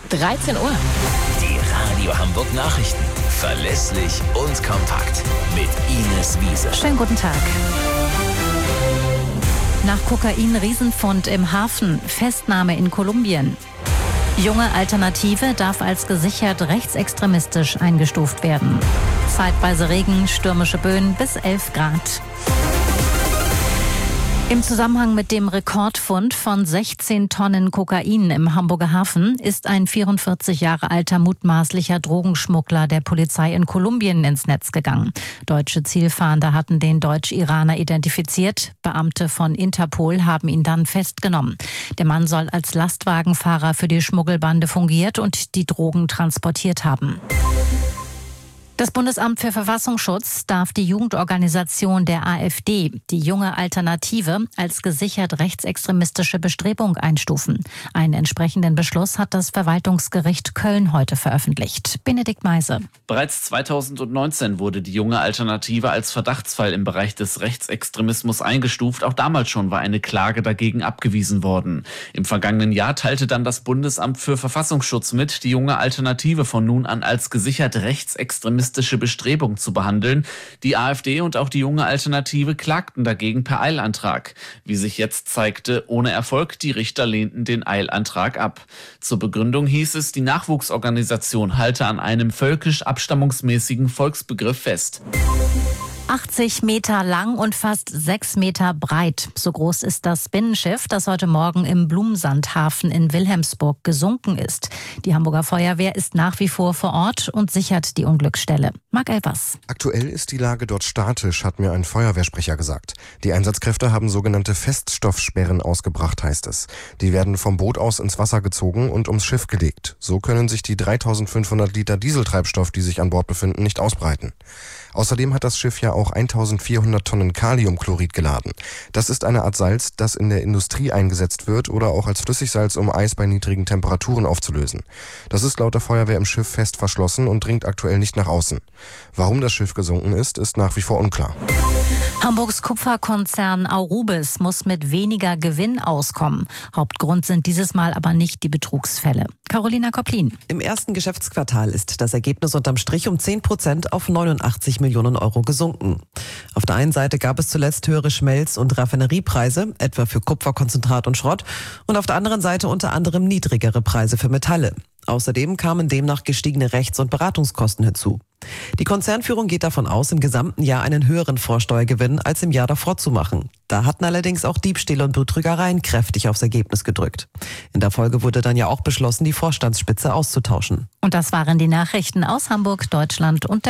13 Uhr. Die Radio Hamburg Nachrichten. Verlässlich und kompakt. Mit Ines Wiese. Schönen guten Tag. Nach Kokain-Riesenfund im Hafen, Festnahme in Kolumbien. Junge Alternative darf als gesichert rechtsextremistisch eingestuft werden. Zeitweise Regen, stürmische Böen bis 11 Grad. Im Zusammenhang mit dem Rekordfund von 16 Tonnen Kokain im Hamburger Hafen ist ein 44 Jahre alter mutmaßlicher Drogenschmuggler der Polizei in Kolumbien ins Netz gegangen. Deutsche Zielfahnder hatten den Deutsch-Iraner identifiziert. Beamte von Interpol haben ihn dann festgenommen. Der Mann soll als Lastwagenfahrer für die Schmuggelbande fungiert und die Drogen transportiert haben. Das Bundesamt für Verfassungsschutz darf die Jugendorganisation der AfD, die Junge Alternative, als gesichert rechtsextremistische Bestrebung einstufen. Einen entsprechenden Beschluss hat das Verwaltungsgericht Köln heute veröffentlicht. Benedikt Meise. Bereits 2019 wurde die Junge Alternative als Verdachtsfall im Bereich des Rechtsextremismus eingestuft. Auch damals schon war eine Klage dagegen abgewiesen worden. Im vergangenen Jahr teilte dann das Bundesamt für Verfassungsschutz mit, die Junge Alternative von nun an als gesichert rechtsextremistische Bestrebung zu behandeln. Die AfD und auch die Junge Alternative klagten dagegen per Eilantrag. Wie sich jetzt zeigte, ohne Erfolg, die Richter lehnten den Eilantrag ab. Zur Begründung hieß es, die Nachwuchsorganisation halte an einem völkisch-abstammungsmäßigen Volksbegriff fest. 80 Meter lang und fast 6 Meter breit. So groß ist das Binnenschiff, das heute Morgen im Blumsandhafen in Wilhelmsburg gesunken ist. Die Hamburger Feuerwehr ist nach wie vor vor Ort und sichert die Unglücksstelle. Marc Elvers. Aktuell ist die Lage dort statisch, hat mir ein Feuerwehrsprecher gesagt. Die Einsatzkräfte haben sogenannte Feststoffsperren ausgebracht, heißt es. Die werden vom Boot aus ins Wasser gezogen und ums Schiff gelegt. So können sich die 3500 Liter Dieseltreibstoff, die sich an Bord befinden, nicht ausbreiten. Außerdem hat das Schiff ja auch 1400 Tonnen Kaliumchlorid geladen. Das ist eine Art Salz, das in der Industrie eingesetzt wird oder auch als Flüssigsalz, um Eis bei niedrigen Temperaturen aufzulösen. Das ist laut der Feuerwehr im Schiff fest verschlossen und dringt aktuell nicht nach außen. Warum das Schiff gesunken ist nach wie vor unklar. Hamburgs Kupferkonzern Aurubis muss mit weniger Gewinn auskommen. Hauptgrund sind dieses Mal aber nicht die Betrugsfälle. Carolina Kopplin. Im ersten Geschäftsquartal ist das Ergebnis unterm Strich um 10% auf 89 Millionen Euro gesunken. Auf der einen Seite gab es zuletzt höhere Schmelz- und Raffineriepreise, etwa für Kupferkonzentrat und Schrott, und auf der anderen Seite unter anderem niedrigere Preise für Metalle. Außerdem kamen demnach gestiegene Rechts- und Beratungskosten hinzu. Die Konzernführung geht davon aus, im gesamten Jahr einen höheren Vorsteuergewinn als im Jahr davor zu machen. Da hatten allerdings auch Diebstähle und Betrügereien kräftig aufs Ergebnis gedrückt. In der Folge wurde dann ja auch beschlossen, die Vorstandsspitze auszutauschen. Und das waren die Nachrichten aus Hamburg, Deutschland und der